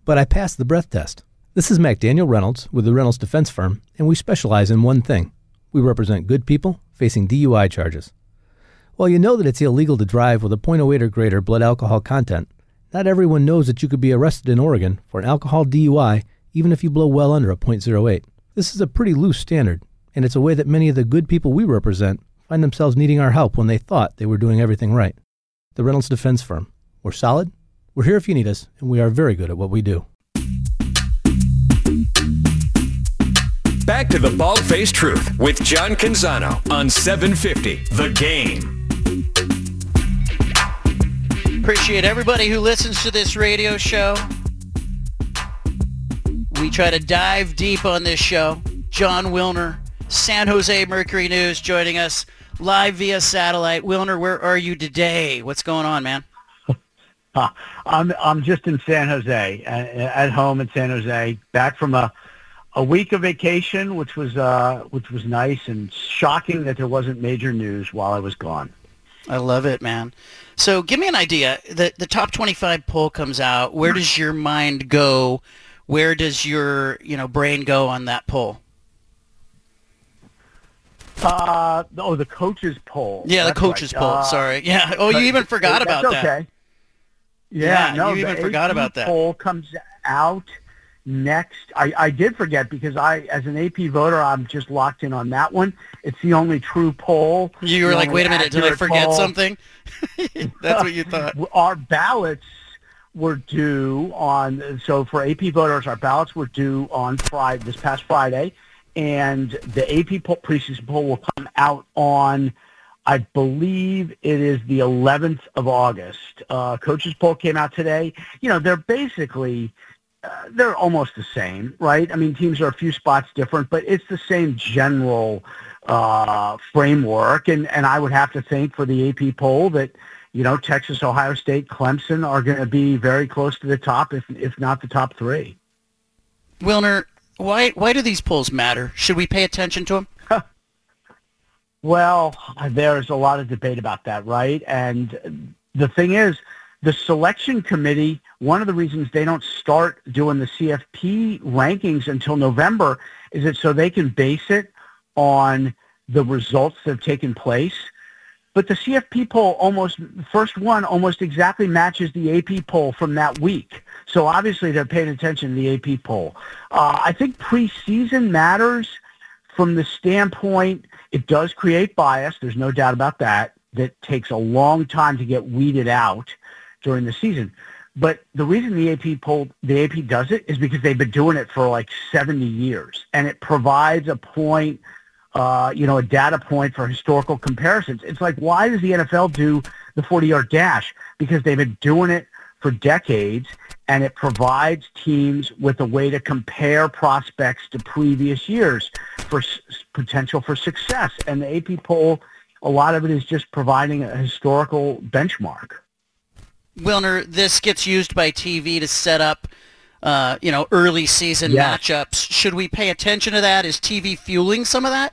but I passed the breath test. This is McDaniel Reynolds with the Reynolds Defense Firm, and we specialize in one thing. We represent good people facing DUI charges. While you know that it's illegal to drive with a .08 or greater blood alcohol content, not everyone knows that you could be arrested in Oregon for an alcohol DUI even if you blow well under a .08. This is a pretty loose standard, and it's a way that many of the good people we represent find themselves needing our help when they thought they were doing everything right. The Reynolds Defense Firm. We're solid, we're here if you need us, and we are very good at what we do. Back to the Bald-Faced Truth with John Canzano on 750 The Game. Appreciate everybody who listens to this radio show. We try to dive deep on this show. John Wilner, San Jose Mercury News, joining us live via satellite. Wilner, where are you today? What's going on, man? I'm just in San Jose, at home in San Jose, back from a week of vacation, which was nice, and shocking that there wasn't major news while I was gone. I love it, man. So give me an idea. The top 25 poll comes out. Where does your mind go? Where does your brain go on that poll? The coaches poll. Yeah, the coaches poll. Sorry. Yeah. Oh, you even forgot about that. Okay. Yeah, no, you even forgot about that. The poll comes out next. I did forget because as an AP voter, I'm just locked in on that one. It's the only true poll. You were like, wait a minute, did I forget something? That's what you thought. Our ballots were due so for AP voters, our ballots were due on this past Friday, and the AP preseason poll will come out on, I believe it is the 11th of August. Coaches poll came out today. They're basically, they're almost the same, right? I mean, teams are a few spots different, but it's the same general framework. And I would have to think for the AP poll that, Texas, Ohio State, Clemson are going to be very close to the top, if not the top three. Wilner, why do these polls matter? Should we pay attention to them? Well, there's a lot of debate about that, right? And the thing is, the selection committee, one of the reasons they don't start doing the CFP rankings until November is that so they can base it on the results that have taken place. But the CFP poll almost exactly matches the AP poll from that week. So obviously they're paying attention to the AP poll. I think preseason matters from the standpoint it does create bias. There's no doubt about that. That takes a long time to get weeded out during the season. But the reason the AP does it is because they've been doing it for like 70 years, and it provides a point, a data point for historical comparisons. It's like, why does the NFL do the 40-yard dash? Because they've been doing it for decades, and it provides teams with a way to compare prospects to previous years for potential for success. And the AP poll, a lot of it is just providing a historical benchmark. Wilner, this gets used by TV to set up, early season matchups. Should we pay attention to that? Is TV fueling some of that?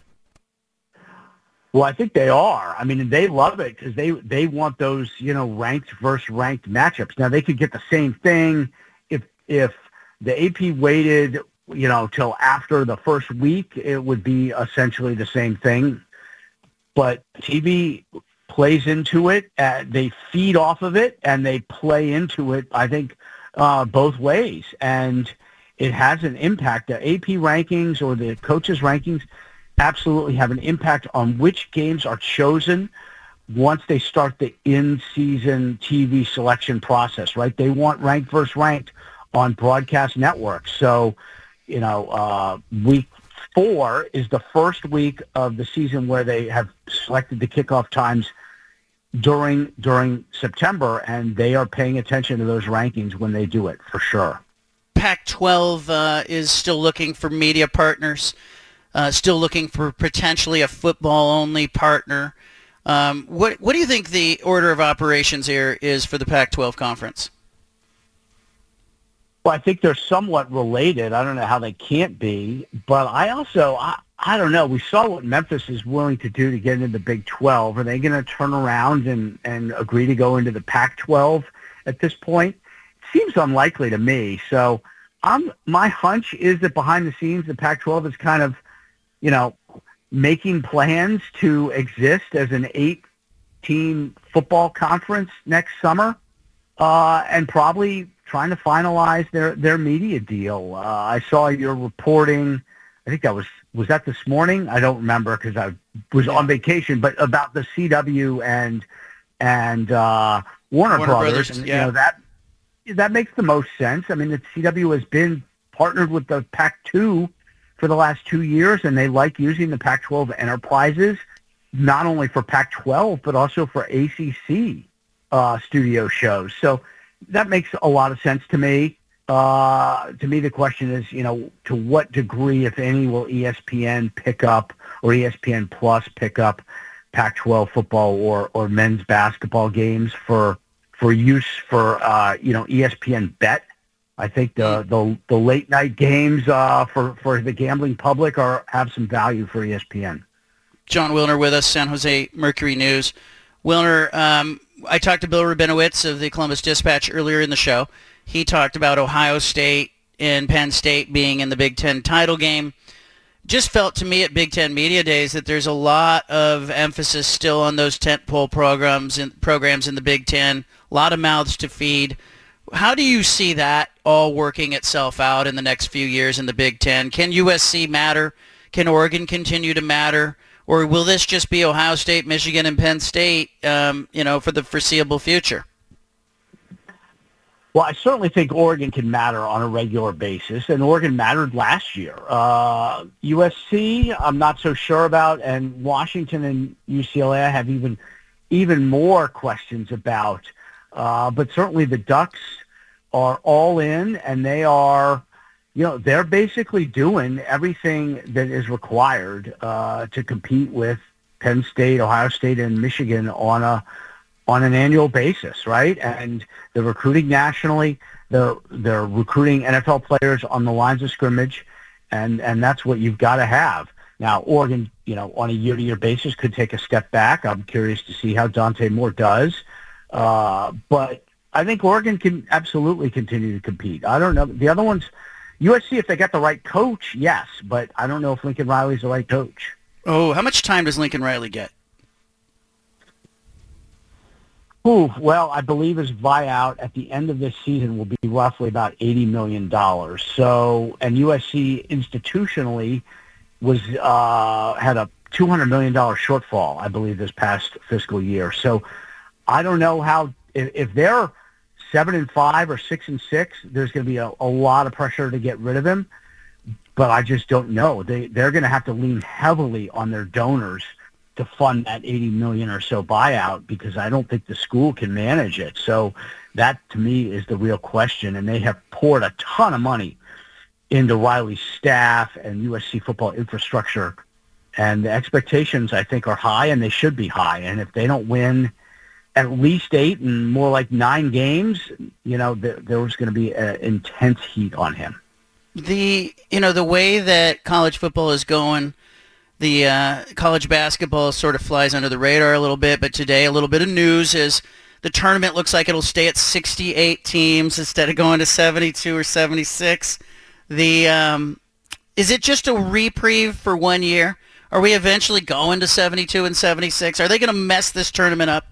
Well, I think they are. I mean, they love it because they want those, ranked versus ranked matchups. Now, they could get the same thing if the AP waited, till after the first week. It would be essentially the same thing. But TV plays into it. They feed off of it, and they play into it, I think, both ways. And it has an impact. The AP rankings or the coaches' rankings absolutely have an impact on which games are chosen once they start the in-season TV selection process, right? They want ranked versus ranked on broadcast networks. So, week 4 is the first week of the season where they have selected the kickoff times during September, and they are paying attention to those rankings when they do it, for sure. Pac-12 is still looking for media partners. Still looking for potentially a football-only partner. What do you think the order of operations here is for the Pac-12 conference? Well, I think they're somewhat related. I don't know how they can't be, but I don't know. We saw what Memphis is willing to do to get into the Big 12. Are they going to turn around and agree to go into the Pac-12 at this point? It seems unlikely to me. So my hunch is that behind the scenes, the Pac-12 is kind of, making plans to exist as an 8-team football conference next summer, and probably trying to finalize their media deal. I saw your reporting. I think that was that this morning? I don't remember because I was on vacation. But about the CW and Warner Brothers, and, that makes the most sense. I mean, the CW has been partnered with the Pac-2 for the last 2 years, and they like using the Pac-12 enterprises, not only for Pac-12, but also for ACC studio shows. So that makes a lot of sense to me. To me, the question is, to what degree, if any, will ESPN pick up or ESPN Plus pick up Pac-12 football or men's basketball games for use for, ESPN Bet. I think the late night games for the gambling public have some value for ESPN. Jon Wilner with us, San Jose Mercury News. Wilner, I talked to Bill Rabinowitz of the Columbus Dispatch earlier in the show. He talked about Ohio State and Penn State being in the Big Ten title game. Just felt to me at Big Ten Media Days that there's a lot of emphasis still on those tentpole programs in the Big Ten, a lot of mouths to feed. How do you see that all working itself out in the next few years in the Big Ten? Can USC matter? Can Oregon continue to matter? Or will this just be Ohio State, Michigan, and Penn State, for the foreseeable future? Well, I certainly think Oregon can matter on a regular basis, and Oregon mattered last year. USC, I'm not so sure about, and Washington and UCLA I have even more questions about. But certainly the Ducks are all in, and they are, they're basically doing everything that is required to compete with Penn State, Ohio State, and Michigan on an annual basis, right? And they're recruiting nationally. They're recruiting NFL players on the lines of scrimmage, and that's what you've got to have. Now, Oregon, on a year-to-year basis could take a step back. I'm curious to see how Dante Moore does. But I think Oregon can absolutely continue to compete. I don't know. The other ones, USC, if they got the right coach, yes. But I don't know if Lincoln Riley's the right coach. Oh, how much time does Lincoln Riley get? Well, I believe his buyout at the end of this season will be roughly about $80 million. So, and USC institutionally had a $200 million shortfall, I believe, this past fiscal year. So I don't know how, if they're 7-5 or 6-6, there's going to be a lot of pressure to get rid of him. But I just don't know. They're going to have to lean heavily on their donors to fund that $80 million or so buyout, because I don't think the school can manage it. So that, to me, is the real question. And they have poured a ton of money into Riley's staff and USC football infrastructure. And the expectations, I think, are high, and they should be high. And if they don't win at least 8 and more like 9 games, there was going to be intense heat on him. The way that college football is going, the college basketball sort of flies under the radar a little bit, but today a little bit of news is the tournament looks like it'll stay at 68 teams instead of going to 72 or 76. Is it just a reprieve for 1 year? Are we eventually going to 72 and 76? Are they going to mess this tournament up?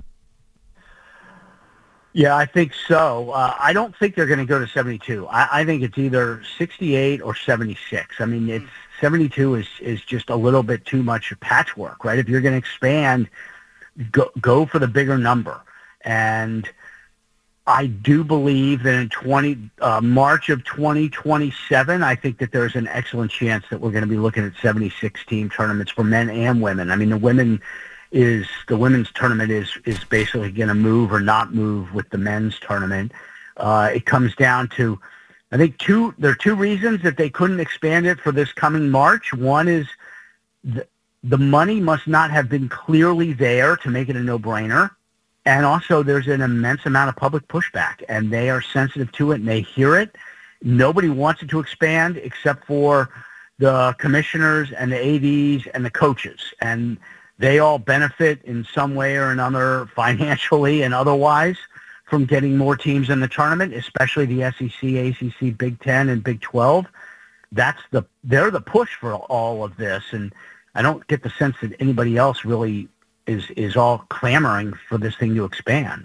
Yeah, I think so. I don't think they're going to go to 72. I think it's either 68 or 76. I mean, 72 is just a little bit too much patchwork, right? If you're going to expand, go for the bigger number. And I do believe that in March of 2027, I think that there's an excellent chance that we're going to be looking at 76-team tournaments for men and women. I mean, the women's tournament is basically going to move or not move with the men's tournament. It comes down to, I think, there are two reasons that they couldn't expand it for this coming March. One is the money must not have been clearly there to make it a no-brainer. And also there's an immense amount of public pushback, and they are sensitive to it and they hear it. Nobody wants it to expand except for the commissioners and the ADs and the coaches. And they all benefit in some way or another, financially and otherwise, from getting more teams in the tournament, especially the SEC, ACC, Big Ten, and Big 12. They're the push for all of this, and I don't get the sense that anybody else really is all clamoring for this thing to expand.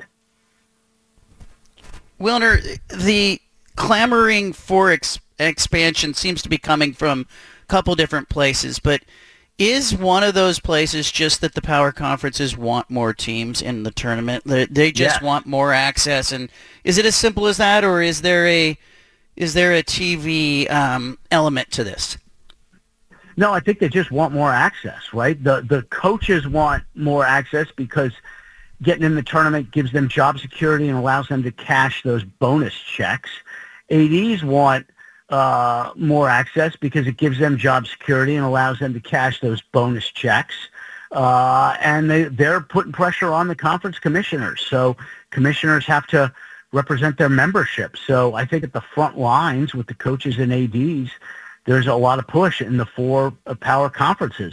Wilner, the clamoring for expansion seems to be coming from a couple different places, but is one of those places just that the power conferences want more teams in the tournament? They just want more access, and is it as simple as that, or is there a TV element to this? No, I think they just want more access, right? The coaches want more access because getting in the tournament gives them job security and allows them to cash those bonus checks. ADs want more access because it gives them job security and allows them to cash those bonus checks. And they're putting pressure on the conference commissioners. So commissioners have to represent their membership. So I think at the front lines with the coaches and ADs, there's a lot of push in the four power conferences.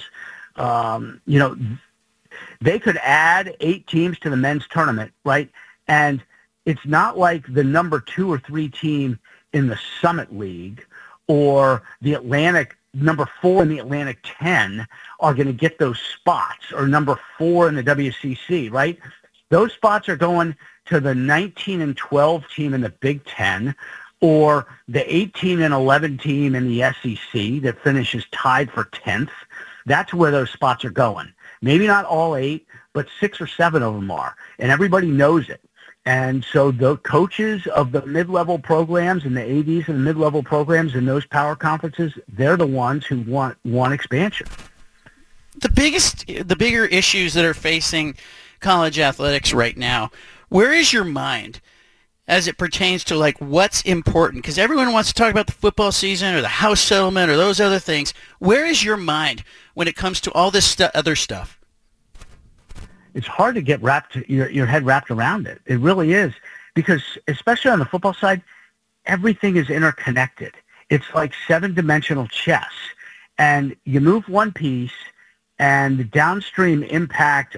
They could add 8 teams to the men's tournament, right? And it's not like the number 2 or 3 team in the Summit League or the Atlantic, number 4 in the Atlantic 10 are going to get those spots, or number 4 in the WCC, right? Those spots are going to the 19 and 12 team in the Big 10, or the 18 and 11 team in the SEC that finishes tied for 10th. That's where those spots are going. Maybe not all 8, but 6 or 7 of them are, and everybody knows it. And so the coaches of the mid-level programs and the ADs of the mid-level programs in those power conferences, they're the ones who want expansion. The bigger issues that are facing college athletics right now, where is your mind as it pertains to like what's important? Because everyone wants to talk about the football season or the house settlement or those other things. Where is your mind when it comes to all this other stuff? It's hard to get your head wrapped around it. It really is, because especially on the football side, everything is interconnected. It's like 7-dimensional chess, and you move one piece, and the downstream impact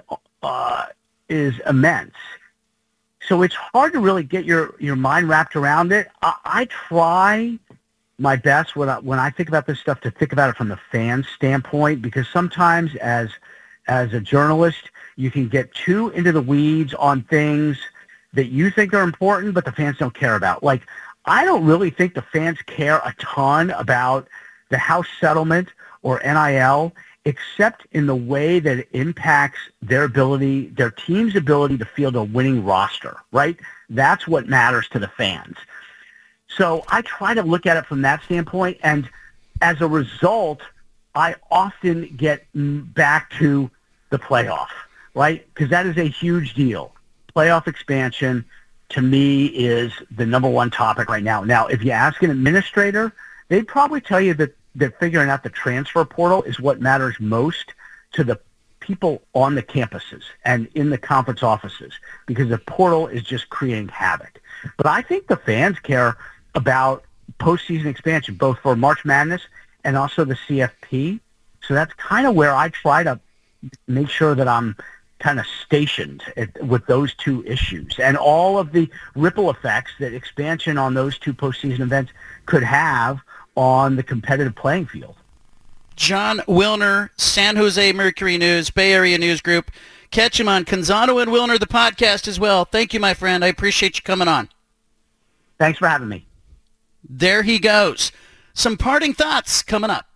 is immense. So it's hard to really get your mind wrapped around it. I try my best when I think about this stuff to think about it from the fan standpoint, because sometimes as a journalist, you can get too into the weeds on things that you think are important, but the fans don't care about. Like, I don't really think the fans care a ton about the house settlement or NIL, except in the way that it impacts their team's ability to field a winning roster, right? That's what matters to the fans. So I try to look at it from that standpoint, and as a result, I often get back to the playoff, right? Because that is a huge deal. Playoff expansion, to me, is the number one topic right now. Now, if you ask an administrator, they'd probably tell you that figuring out the transfer portal is what matters most to the people on the campuses and in the conference offices, because the portal is just creating havoc. But I think the fans care about postseason expansion, both for March Madness and also the CFP. So that's kind of where I try to make sure that I'm kind of stationed with those two issues and all of the ripple effects that expansion on those two postseason events could have on the competitive playing field. Jon Wilner, San Jose Mercury News, Bay Area News Group. Catch him on Canzano and Wilner, the podcast as well. Thank you, my friend. I appreciate you coming on. Thanks for having me. There he goes. Some parting thoughts coming up.